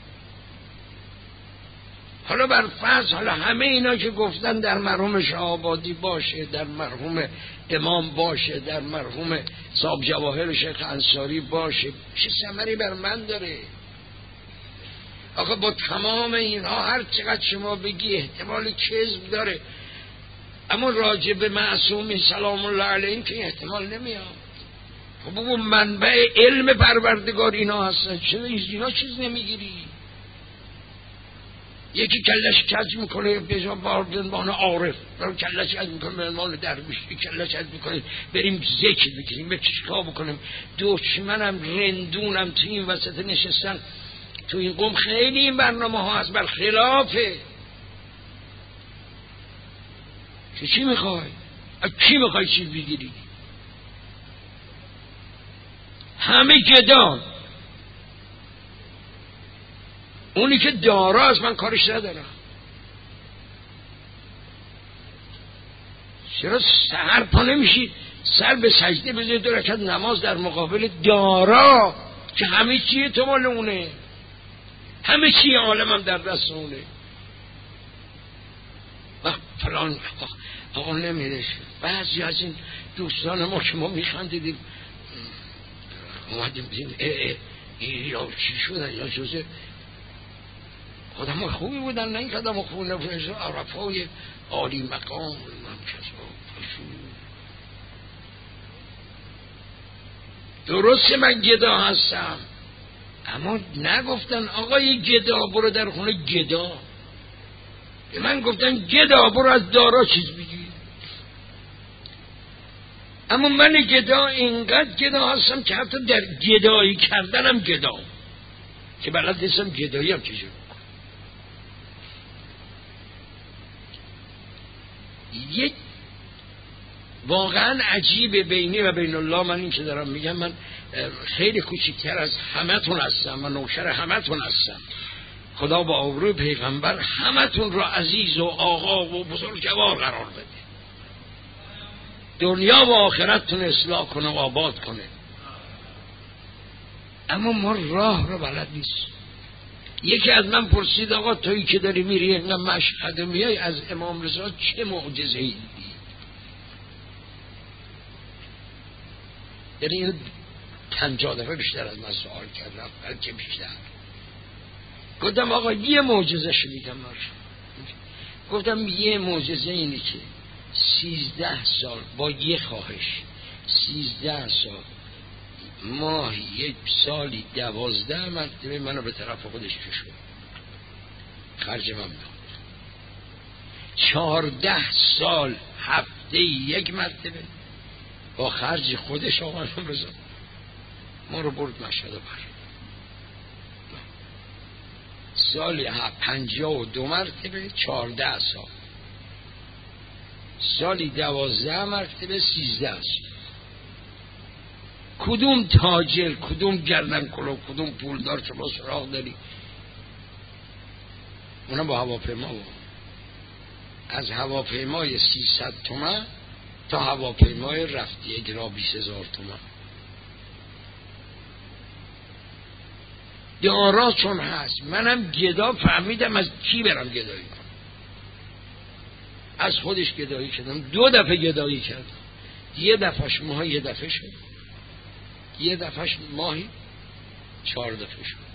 حالا بر فرض حالا همه اینا که گفتن در مرحوم شاه‌آبادی باشه، در مرحوم امام باشه، در مرحوم صاحب جواهر شیخ انصاری باشه، چه ثمری بر من داره؟ آخه با تمام اینها هر چقدر شما بگی احتمال کذب داره، اما راجع به معصومین سلام الله علیهم که احتمال نمیاد. خب بگو منبع علم پروردگار اینا هستن، چرا اینا چیز نمیگیری؟ یکی کلش کج میکنه به جا بار بنبانه عارف، برای کلش کج میکنه به عنوان درویش، کلش کج میکنه بریم ذکر بکنیم، به چیکار بکنیم. دشمنم رندونم تو این وسط نشستن تو این قوم خیلی این برنامه ها هست بر خلافه. چی چی میخوای؟ کی میخوای چیز بگیری؟ همه گدان. اونی که دارا است من کارش ندارم. چرا سر پا نمیشی سر به سجده بذاری دو رکعت نماز در مقابل دارا که همه چیه تو مال اونه، همه چیه عالمم در دست اونه. و فلان آقا نمیرش. بعضی از این دوستان ما که ما میخندیدیم اومدیم بزیم اه اه یا چی شدن یا جزه آدم خوبی بودن، نه این که آدم خوبی نبودن، عرفای عالی مقام من کسا درسته من گدا هستم اما نگفتن آقای گدا برو در خونه گدا. به من گفتن گدا برو از دارا چیز بگی. اما من گدا اینقدر گدا هستم که حتی در گدایی کردنم گدا، که بلد نیستم گدایی هم چجور بکنم. یک واقعا عجیبه بینی و بین الله. من این که دارم میگم، من خیلی کوچکتر از همتون هستم و نوکر همتون هستم. خدا با آبروی پیغمبر همتون را عزیز و آقا و بزرگوار قرار بده، دنیا و آخرتتون اصلاح کنه و آباد کنه. اما ما راه رو بلد نیست. یکی از من پرسید آقا تویی که داری میری اینقدر مشهد میای، از امام رضا چه معجزه‌ای دیدی؟ یعنی این پنجاه دفعه بیشتر از من سوال کردم، بلکه بیشتر. گفتم آقا یه معجزه‌شو میگم. گفتم یه معجزه اینه که سیزده سال با یه خواهش، سیزده سال ماهی یک سالی دوازده مرتبه منو به طرف خودش کشوند، خرج من داد. چهارده سال هفته یک مرتبه با خرج خودش آقایان رضا ما رو برد مشهد بر. سالی پنجاه و دو مرتبه چهارده سال، سالی دوازده مرتبه سیزده سال. کدوم تاجر، کدوم گردن کلو، کدوم پولدار شما سراغ داری؟ اونا با هواپیما بود. از هواپیمای سیصد تومن تا هواپیمای رفتی یک را بیست هزار تومن. دارا چون هست. منم گدا فهمیدم از کی برم گدایی کنم. از خودش گدایی کردم. دو دفعه گدایی کردم. یه دفعش ماهی یه دفعه شد، یه دفعش ماهی چهار دفعه شد.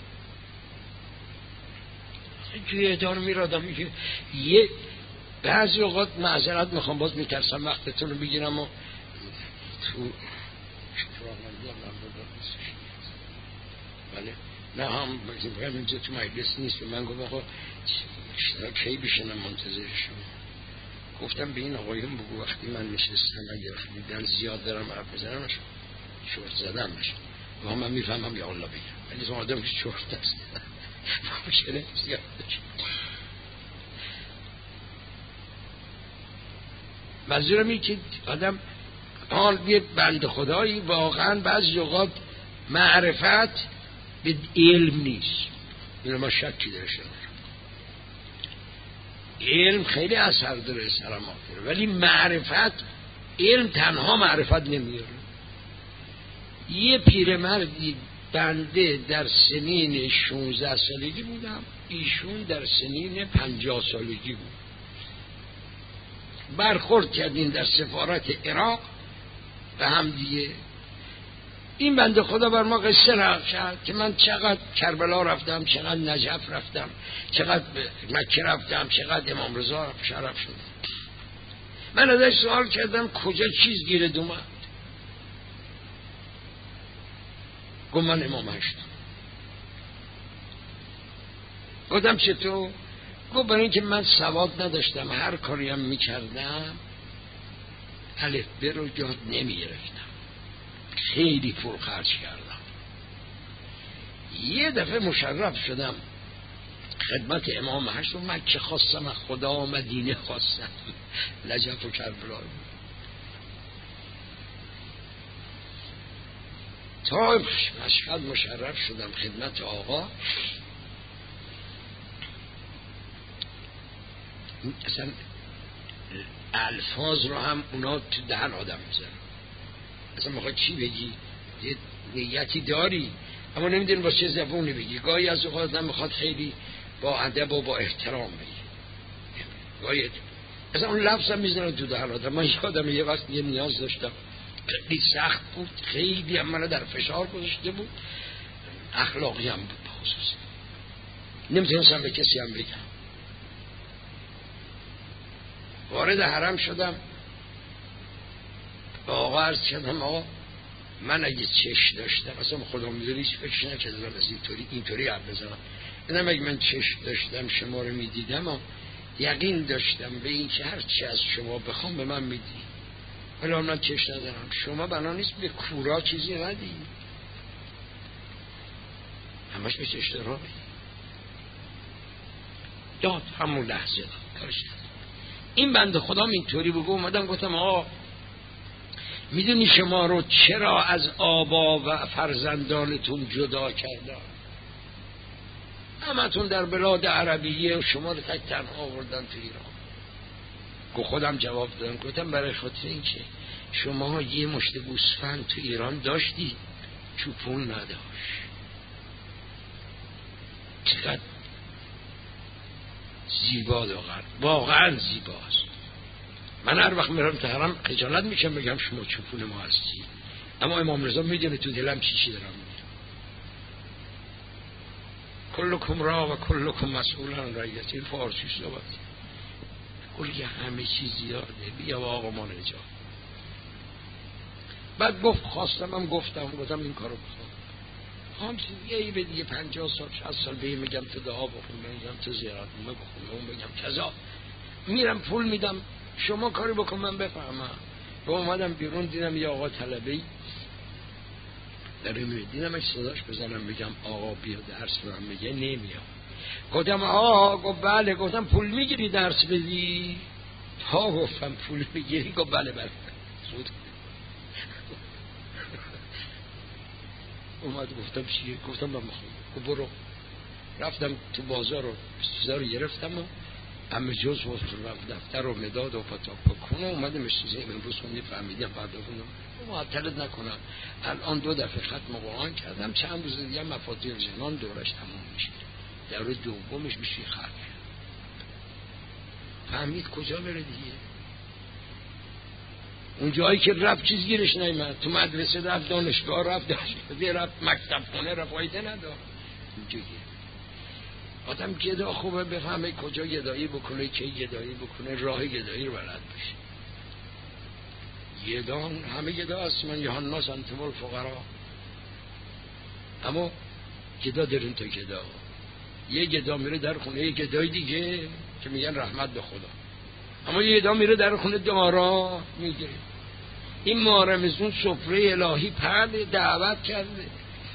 توی ادار میرادم میگه یه بعضی اوقات معذرت میخوام، باز میترسم وقتتون رو بگیرم و تو بله نه هم بگیم اینجا تو مجلس نیست. به من گفت آقا کی بشنم منتظر شما. گفتم به این آقایون بگو وقتی من نشستم اگر دیدن زیاد دارم حرف بزنم شورت زدم بشه و من میفهمم یا الله بگم، ولی اون آدم که شورت است ممکنه زیاد بشه. منظورم اینه که آدم حال یه بند خدایی واقعا بعضی اوقات معرفت به علم نیست. اینو ما شکی درش ندارم. علم خیلی اثر داره، سلامات داره، ولی معرفت، علم تنها معرفت نمیاره. یه پیرمردی بنده در سنین شانزده سالگی بودم، ایشون در سنین پنجاه سالگی بود. برخورد کردیم در سفارت عراق به هم دیگه. این بنده خدا بر ما قصه نقل کرد که من چقدر کربلا رفتم، چقدر نجف رفتم، چقدر مکه رفتم، چقدر امام رضا شرف شدم. من ازش سوال کردم کجا چیز گیرد اومد؟ گفت من امام هشتم. گفتم چطور؟ گفت برای اینکه من سواد نداشتم، هر کاریم میکردم الف ب رو یاد نمیگرفتم، خیلی پول خرج کردم. یه دفعه مشرف شدم خدمت امام هشت و مکه خواستم، از خدا مدینه خواستم، نجف و کربلا. تا مشهد مشرف شدم خدمت آقا، اصلا الفاظ رو هم اونا تو دهن آدم میزن. اصلا میخواد چی بگی؟ یه نیتی داری اما نمیدونی با چه زبونی بگی. گاهی از اوقات آدم میخواد خیلی با ادب و با احترام بگی، گاهی اصلا اون لفظ هم میزنه تو دهن آدم. من یادم یه وقت یه نیاز داشتم خیلی سخت بود، خیلی هم منو در فشار گذاشته بود، اخلاقی هم بود بخصوص، نمیتونستم به کسی هم بگم. وارد حرم شدم، با آقا عرض کردم آقا من اگه چش داشتم، اصلا خدا میدونی هیچ فکرش نکردم از اینطوری اینطوری حرف بزنم، اینم اگه من چش داشتم شما رو میدیدم و یقین داشتم به این که هر چی از شما بخوام به من میدی. الان من چش ندارم. شما بنا نیست به کورا چیزی ندی، همش به چش دارم داد، همون لحظه داد کارش. این بنده خدا اینطوری بگو اومدم گفتم آقا میدونی شما رو چرا از آبا و فرزندانتون جدا کردن؟ همتون در بلاد عربیه و شما رو تک تنها آوردن تو ایران. گو خودم جواب دادم گفتم برای خاطر این که شما یه مشت گوسفند تو ایران داشتی، چوپون نداشت. چقدر زیبا داغر، واقعا زیباست. من هر وقت میرم تهران خجالت میشم بگم شما چوپون ما هستی، اما امام رضا میدونه تو دلم چی چی دارم میگم. کلکم را و کلکم مسئول عن رعیته، فارسی صحبت کلی همه چیز زیاده، بیا با آقا ما نجات. بعد گفت خواستم هم گفتم گفتم این کارو بخوام هم یه به دیگه پنجاه سال شصت سال به میگم تو دعا بخون، میگم تو زیارت بخون، اون بگم کذا، میرم پول میدم شما کاری بکن من بفهمم. و اومدم بیرون دیدم یه آقا طلبه‌ای داره میاد، دیدمش صداش بزنم بگم آقا بیا درس رو هم میگه نمیام. گفتم آقا، گفت بله. گفتم پول میگیری درس بدی؟ تا گفتم پول میگیری؟ گفت بله بله. زود اومد گفتم چیه؟ گفتم من میخوام. گفت برو. رفتم تو بازار و چیزا رو گرفتم و همه جز و دفتر و مداد و پتاپکونه اومدم اشتیزه امروز خوندی فهمیدیم فردا خوندم معطلت نکنم. الان دو دفعه ختم قرآن کردم، چند روز دیگه مفاتیح الجنان دورش تموم میشه، دوره دومش میشه خرج. فهمید کجا بره دیگه؟ اون جایی که رفت چیز گیرش نیامد، تو مدرسه رفت، دانشگاه رفت، دانشگاه رفت، مکتب خونه رفت، فایده نداشت. اینجوریه. آدم گدا خوبه بفهمه کجا گدایی بکنه، کی گدایی بکنه، راه گدایی رو بلد بشه. گدان همه گدا هست، من یوحنا انتم الفقرا، اما گدا درون تا گدا. یه گدا میره در خونه یه گدای دیگه که میگن رحمت به خدا، اما یه گدا میره در خونه دارا میگه این مارمزون سفره الهی پرده دعوت کرده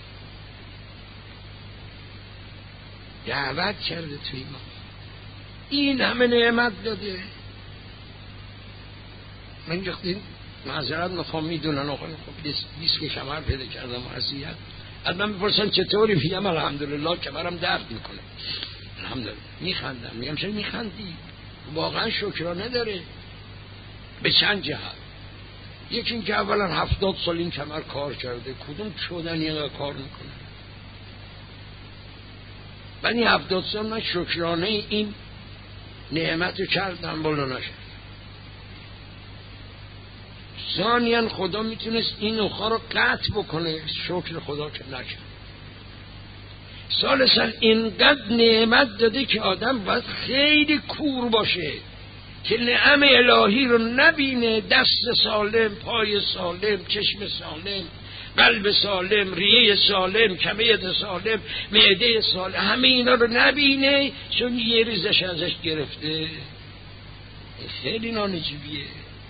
دعوت کرده توی ما، این همه نعمت داده. من وقتی معذرت میخوام میدونن آقا خب دیسک کمر پیدا کردم عزیزت، از من بپرسن چطوری، میگم الحمدلله کمرم درد میکنه، الحمدلله. میخندم، میگم چرا میخندی؟ واقعا شکرانه داره. به چند جهت. یکی این که اولا هفتاد سال این کمر کار کرده، کدوم شدن یه کار میکنه. بعد این هفتاد سال من شکرانه این نعمت رو کردم بالا نشد. ثانیاً خدا میتونست این نخا رو قطع بکنه، شکر خدا که نکرد. ثالثاً اینقدر نعمت داده که آدم باید خیلی کور باشه که نعم الهی رو نبینه. دست سالم، پای سالم، چشم سالم، قلب سالم، ریه سالم، کبد سالم، معده سالم، همه اینا رو نبینه چون یه ریزش ازش گرفته. خیلی نانجیبیه،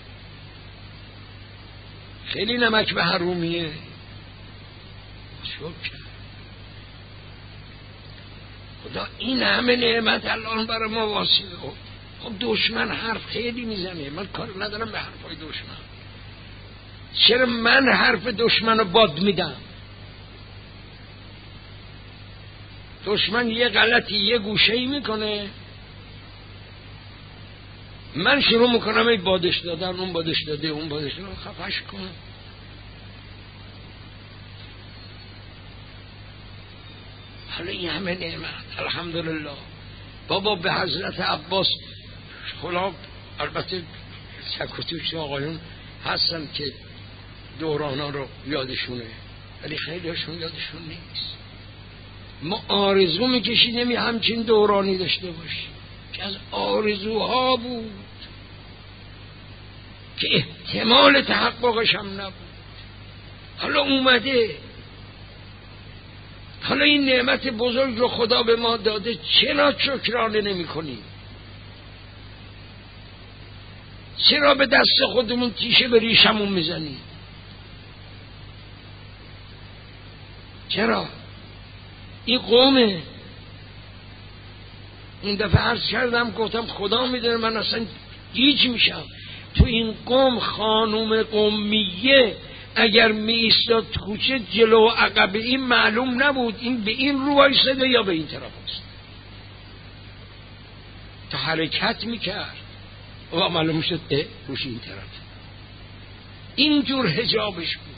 خیلی نمک به حرومیه. شکر خدا این همه نعمت الان برای ما واسه. خب دشمن حرف خیلی میزنه، من کار ندارم به حرفای دشمن. چرا من حرف دشمن رو باد میدم؟ دشمن یه غلطی یه گوشه‌ای میکنه، من شروع میکنم ای بادش دادن، اون بادش داده، اون بادش داده، خفش کن. حالا این همه نعمت الحمدلله. بابا به حضرت عباس خلا، البته سکوتوش آقایون هستن که دورانا رو یادشونه ولی خیلی هاشون یادشون نیست. ما آرزو میکشیدیم یه همچین دورانی داشته باشیم که از آرزوها بود که احتمال تحققش هم نبود. حالا اومده، حالا این نعمت بزرگ رو خدا به ما داده، چرا شکرانه نمی کنیم؟ چرا به دست خودمون تیشه به ریشمون میزنیم؟ چرا؟ این قومه. این دفعه عرض کردم گفتم خدا میدونه من اصلا گیج میشم تو این قوم. خانوم قومیه اگر می ایستاد تو کوچه جلو و عقب این معلوم نبود این به این رو وایساده یا به این طرف است، تا حرکت میکرد و معلوم شد اه روش این طرف. اینجور حجابش بود.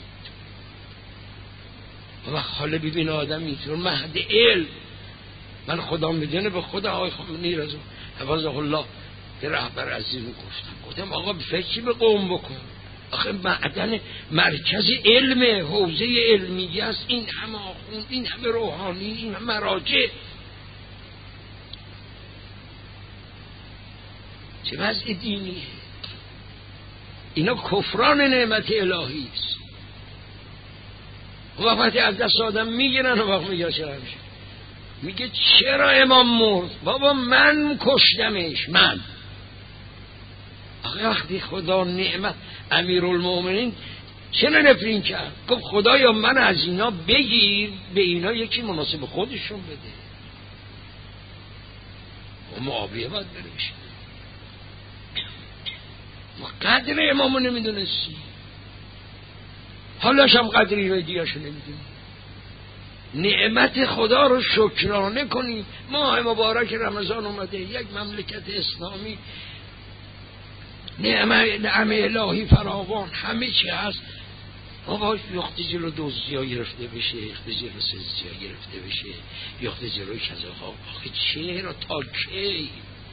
و حالا ببین آدم اینطور مهد علم، من خدا میدونه به خدا آقای خمینی رضا حفظه الله که رهبر عظیم گفتم گفتم آقا فکری به قوم بکن. آخه معدن مرکز علمه، حوزه علمیه است، این همه آخوند، این همه روحانی، این همه مراجع. چه وضع دینیه؟ اینا کفران نعمت الهی است. و وقتی از دست آدم میگیرن و وقت میگه چرا میشه میگه چرا امام مرد؟ بابا من کشتمش. من آخه وقتی خدا نعمت امیرالمومنین چرا نفرین کرد؟ گفت خدایا من از اینا بگیر، به اینا یکی مناسب خودشون بده. و معاویه باید بریش. ما قدر امامو نمیدونستی، حالاش هم قدر اینا دیاشو نمیدونی. نعمت خدا رو شکرانه کنیم. ماه مبارک رمضان اومده، یک مملکت اسلامی، نعم الهی فراوان، همه چی هست. بابا یخت جلو دزدی ها گرفته بشه، یخت جلو سزدی ها گرفته بشه، یخت جلو کذا ها. آخه چرا تا کی؟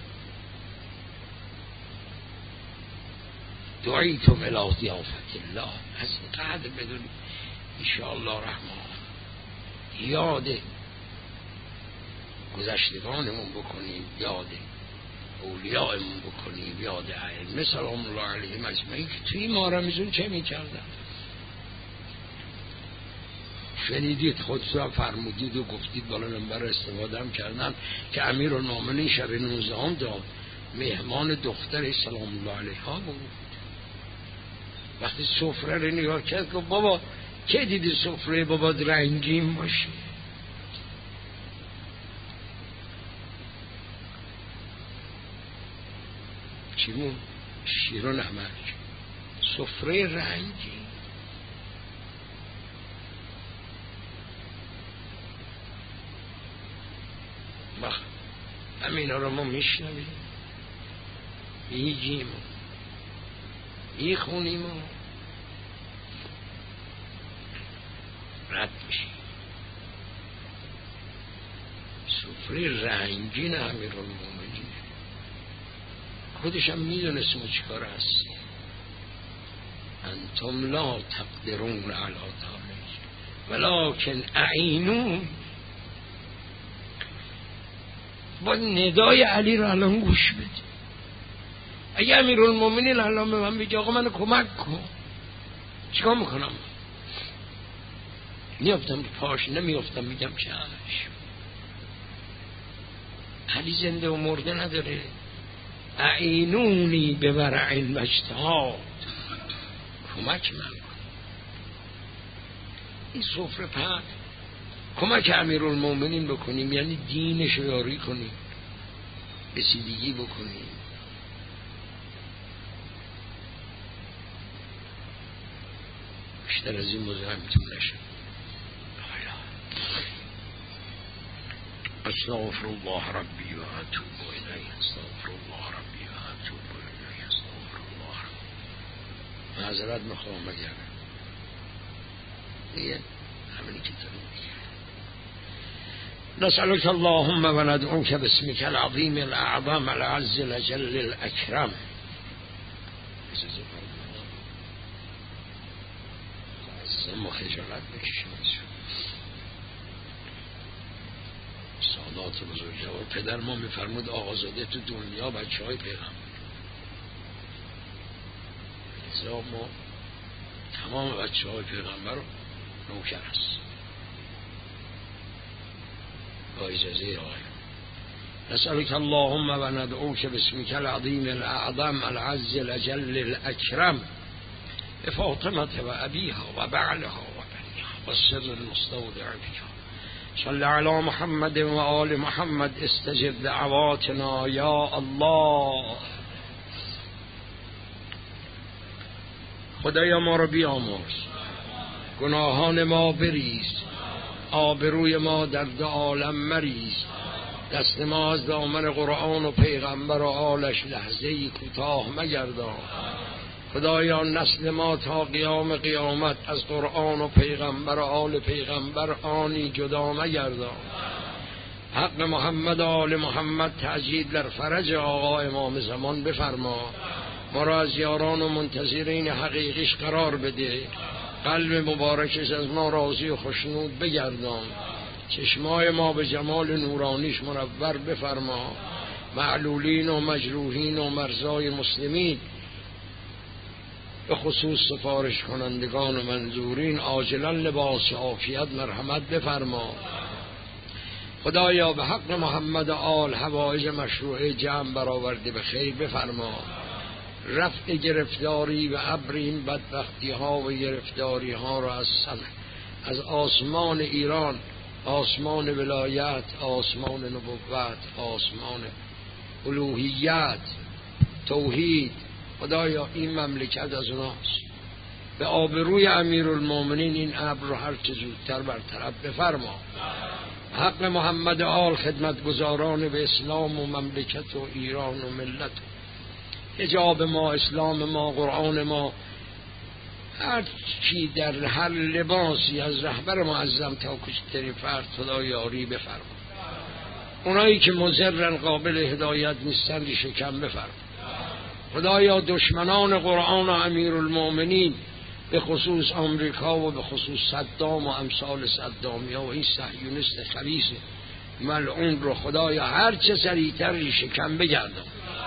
دعیتم الی ضیافت الله. از این قدر بدونی انشاءالله رحمان یاد گذشتگانمون بکنیم، یاد اولیائمون بکنیم، یاد ائمه سلام الله علیهم اجمعین که توی ما رمضان چه میکردن. شنیدید خودتون فرمودید و گفتید بالا نمبر استفاده هم کردن که امیرالمومنین شب نوزدهم داد مهمان دختر سلام الله علیها بود. وقتی سفره رو نگاه کرد گفت بابا که دیدی سفره بابا رنگین باشه؟ چیمون؟ شیر و نمک، سفره رنگین. بخ همینا رو ما میشنویم، میگیم، میخونیم و رد میشیم. سفره رنگین امیرالمومنین خودش هم میدونست ما چی کار هست. انتم لا تقدرون علی ذلک ولکن اعینون. با ندای علی رو الان گوش بده. اگه امیرالمومنین الان به من بگه آقا منو کمک کن، چیکار میکنم؟ میافتم پاش، نمیافتم میگم چشم. علی زنده و مرده نداره. اعینونی به ورع مجتهاد، کمک من کن. این سفره پهن کمک امیرالمومنین بکنیم، یعنی دینش رو یاری کنیم، رسیدگی بکنیم. بیشتر از این موضوع هم میتون نشه. استغفر الله ربی و اتوب الیه، استغفر الله ربی و اتوب الیه، استغفر الله ربی. معذرت میخوام اگر دیگه همینی که داریم دیگه. نسألك اللهم و ندعوك باسمك العظیم الاعظم العز الجل الاکرم. ما خجالت بکشیم سادات بزرگوار. پدر ما میفرمود آقازاده تو دنیا بچه های پیغمبر. ازا ما تمام بچه های پیغمبر رو نوکر هست با اجازه آقای. نسألك اللهم و ندعوك باسمك العظیم الاعظم العز الاجل الاکرم بفاطمة و ابیها و بعلها و بنیها و السر المستودع بها. صل علی محمد و آل محمد استجب دعواتنا یا الله. خدایا ما رو بیامرز، گناهان ما بریز، آبروی ما در دو عالم مریز، دست ما از دامن قرآن و پیغمبر و آلش لحظه‌ای کوتاه مگردان. خدایا نسل ما تا قیام قیامت از قرآن و پیغمبر و آل پیغمبر آنی جدا مگردان. حق محمد و آل محمد تعجیل در فرج آقا امام زمان بفرما. ما را از یاران و منتظرین حقیقیش قرار بده. قلب مبارکش از ما راضی و خوشنود بگردان. چشمای ما به جمال نورانیش منور بفرما. معلولین و مجروحین و مرزای مسلمین به خصوص سفارش کنندگان و منظورین عاجلا لباس عافیت مرحمت بفرما. خدایا به حق محمد آل حوائج مشروعه جمع برآورده به خیر بفرما. رفع گرفتاری و ابر این بدبختی ها و گرفتاری ها را از سمع از آسمان ایران، آسمان ولایت، آسمان نبوت، آسمان الوهیت، توحید، خدایا این مملکت از اوناست. به آبروی امیرالمومنین این ابر رو هر چه زودتر برطرف بفرما. حق محمد آل خدمتگزاران به اسلام و مملکت و ایران و ملت، حجاب ما، اسلام ما، قرآن ما، هر چی در هر لباسی از رهبر معظم تا کوچکترین فرد خدا یاری بفرما. اونایی که مضرن قابل هدایت نیستن ریشه کم بفرما. خدایا دشمنان قرآن و امیرالمومنین به خصوص آمریکا و به خصوص صدام و امثال صدامیا و این صهیونیست خبیث ملعون رو خدایا هر چه سریعتر ریشه کم بگردان.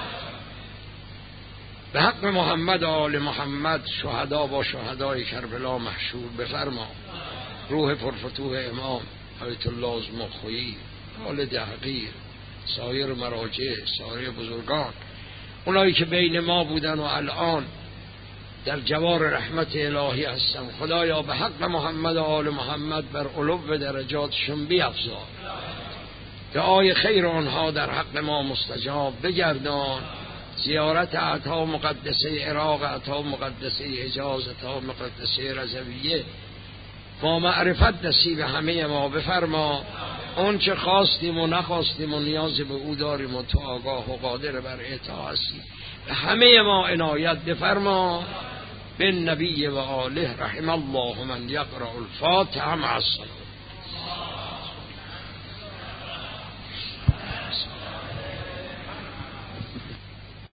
به حق محمد آل محمد شهدا با شهدای کربلا محشور بفرما. روح پرفتوح امام آیت الله ازمخویی، والد حقیر، سایر مراجع، سایر بزرگان، اونایی که بین ما بودن و الان در جوار رحمت الهی هستن، خدایا به حق محمد آل محمد بر علو درجاتشون بیفزا. دعای خیر آنها در حق ما مستجاب بگردان. زیارت عطا مقدسه عراق، عطا مقدسه حجاز، عطا مقدسه رضویه با معرفت نصیب همه ما بفرما. اون چه خواستیم و نخواستیم و نیاز به او داریم و تو آگاه و قادر بر اعطا هستی، به همه ما عنایت بفرما. به نبی و آله رحم الله من یقرأ الفاتحه مع الصلوات.